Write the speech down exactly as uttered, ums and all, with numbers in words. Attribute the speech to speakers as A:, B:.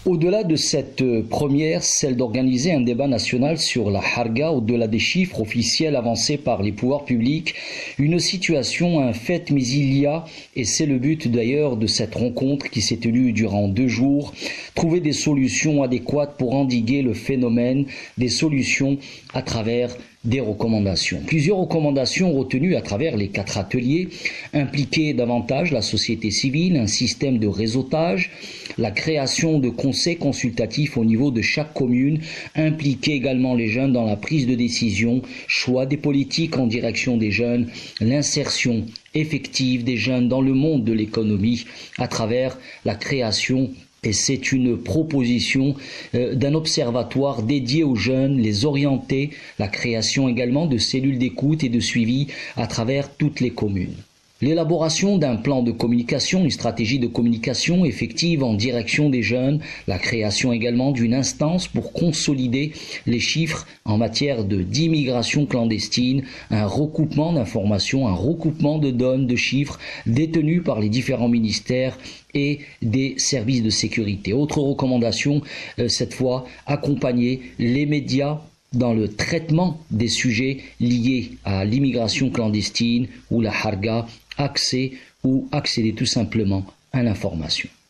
A: Au-delà de cette première, celle d'organiser un débat national sur la harga, au-delà des chiffres officiels avancés par les pouvoirs publics, une situation, un fait, mais il y a, et c'est le but d'ailleurs de cette rencontre qui s'est tenue durant deux jours, trouver des solutions adéquates pour endiguer le phénomène, des solutions à travers des recommandations. Plusieurs recommandations retenues à travers les quatre ateliers, impliquer davantage la société civile, un système de réseautage, la création de conseils consultatifs au niveau de chaque commune, impliquer également les jeunes dans la prise de décision, choix des politiques en direction des jeunes, l'insertion effective des jeunes dans le monde de l'économie à travers la création. Et c'est une proposition euh, d'un observatoire dédié aux jeunes, les orienter, la création également de cellules d'écoute et de suivi à travers toutes les communes. L'élaboration d'un plan de communication, une stratégie de communication effective en direction des jeunes, la création également d'une instance pour consolider les chiffres en matière de d'immigration clandestine, un recoupement d'informations, un recoupement de données, de chiffres détenus par les différents ministères et des services de sécurité. Autre recommandation, euh, cette fois, accompagner les médias dans le traitement des sujets liés à l'immigration clandestine ou la harga, accès ou accéder tout simplement à l'information.